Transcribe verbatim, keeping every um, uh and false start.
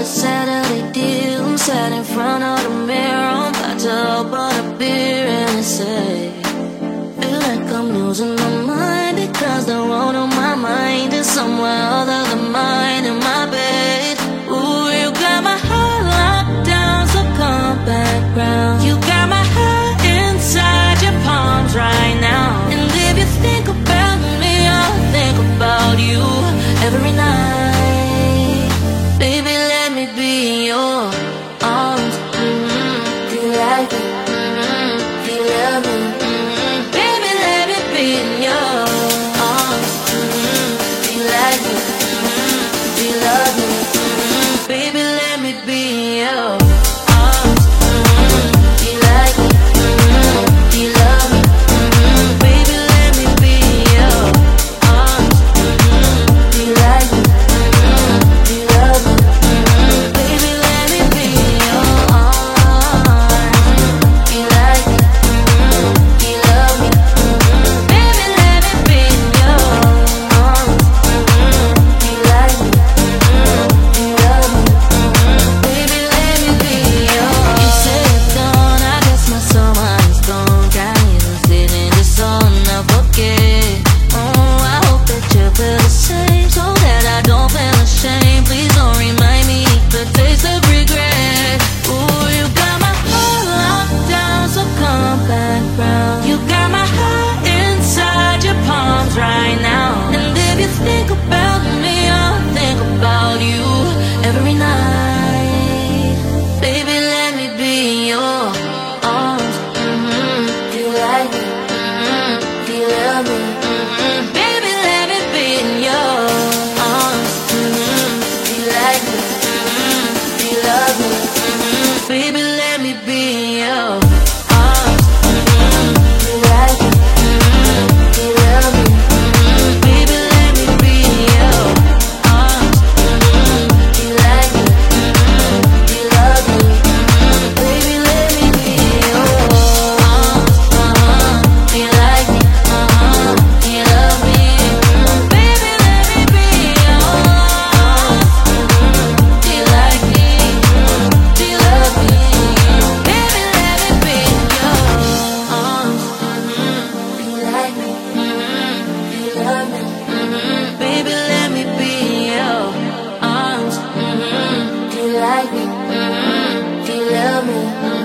Saturday deal. I'm sat in front of the mirror. I'm about to open a beer and I say, feel like I'm losing my mind, because the road on my mind is somewhere other than mine. In my bed, ooh, you got my heart locked down, so come back round. You got my heart inside your palms right now. And if you think about me, I'll think about you every night. Baby, let me be in your arms. Mm-hmm. Do you like it? Mm-hmm. Do you love me? Mm-hmm. Baby, let me be in your arms. Mm-hmm. Do you like it? Mm-hmm. Do you love me? Mm-hmm. Baby, let me be in your arms. Mm-hmm. Do you like it? Mm-hmm. Do you love me? Mm-hmm. Baby, let me be in your arms. Mm-hmm. Do you like it? Mm-hmm. Do you love me? Mm-hmm. Baby, let me be in your arms. Do you like it? Mm-hmm. Do you love me? Mm-hmm. Baby, let me be in your arms. Mm-hmm. Do you like it? Mm-hmm. Do you love me? Mm-hmm. Baby, let me be in your arms. You say it's done, I guess my summer is gone. Got me lost in the sun, I forget. Oh, I hope that you feel the same, so that I don't feel ashamed. Please don't remind me the taste of regret. Ooh, you got my heart locked down, so come back round. You got my heart inside your palms right now. And if you think about me, I'll think about you every night. Baby, let me be in your arms. Mm-hmm. Do you like it? Mm-hmm. Do you love me? Mm-hmm. Baby, let me be in your arms. Mm-hmm. Do you like it? Mm-hmm. Do you love me? Mm-hmm. Baby, let me be in your arms. Mm-hmm. Do you like it? Mm-hmm. Do you love me? Mm-hmm. Baby, let me be in your arms. Mm-hmm. Do you like it? Mm-hmm. Do you love me? Mm-hmm. Baby, let me be in your arms. Uh-huh. Do you like it? Uh-huh. Do you love me? Mm-hmm. Baby, let me be in your arms. Mm-hmm. Do you like me? Mm-hmm. Do you love me? Baby, let me be in your arms. Mm-hmm. Do you like me? Mm-hmm. Do you love me? Mm-hmm. Baby, let me be in your arms. Mm-hmm. Do you like me? Mm-hmm. Do you love me?